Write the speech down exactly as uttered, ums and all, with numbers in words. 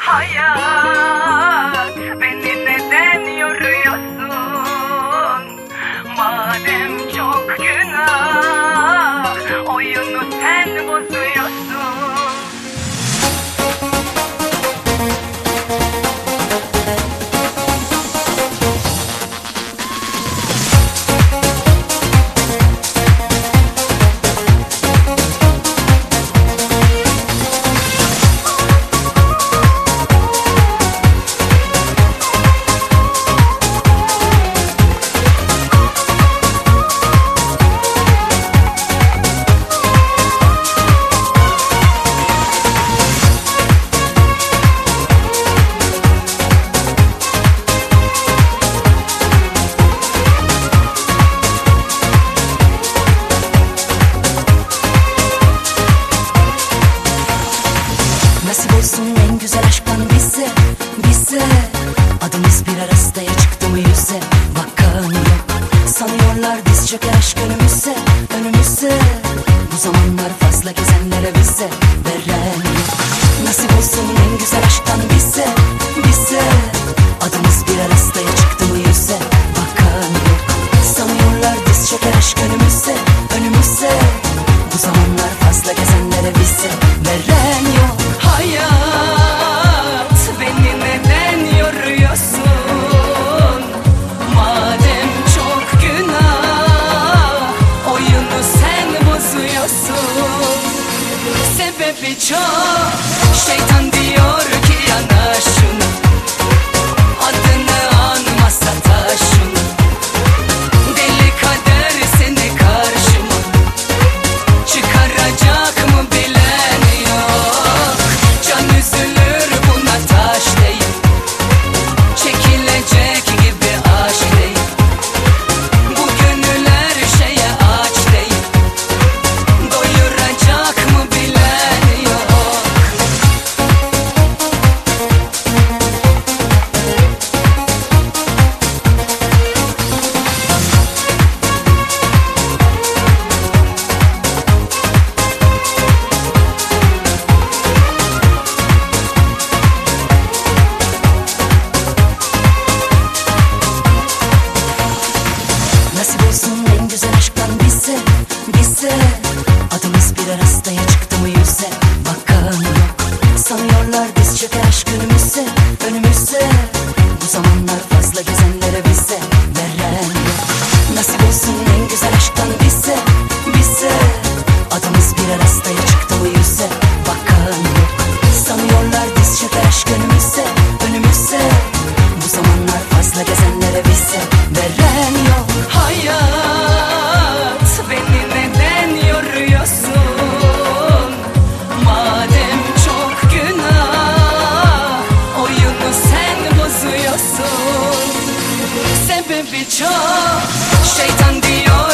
Hayat, beni neden yoruyorsun? Madem çok günah, oyunu sen bozuyorsun. Nasip olsun en güzel aşktan bize, bize. Adımız bir arasaya çıktı mı yüze, bakan yok. Sanıyorlar diz çöker aşk önümüze, önümüze. Bu zamanlar fazla gezenlere bize veren yok. Nasip olsun en güzel aşktan bize, bize. Adımız bir arasaya çıktı mı yüze, bakan yok. Sanıyorlar diz çöker aşk önümüze, önümüze. Bu zamanlar fazla gezenlere bize veren yok. Hayat, beni neden yoruyorsun? Madem çok günah, oyunu sen bozuyorsun. Sebebi çok, şeytan diyor ki yana şunu. Adını anmasa taşını. Deli kader seni karşıma çıkaracak mı bilen yok. Can üzülür buna taş değil, çekilecek gibi aşk değil. Bu gönüller şeye aç değil, doyuracak mı bilen yok. Nasip olsun en güzel aşktan bize, bize. Adımız bir arasaya çıktı mı yüze, bakan yok. Sanıyorlar diz çöker aşk önümüze, önümüze. Bu zamanlar fazla gezenlere bize veren yok. Nasip olsun en güzel aşktan bize, bize. Adımız bir arasaya çıktı mı yüze, bakan yok. Sanıyorlar diz çöker aşk önümüze, önümüze. Bu zamanlar fazla gezenlere bize veren yok. Hayat, beni neden yoruyorsun? Madem çok günah, oyunu sen bozuyorsun. Sebebi çok, şeytan diyor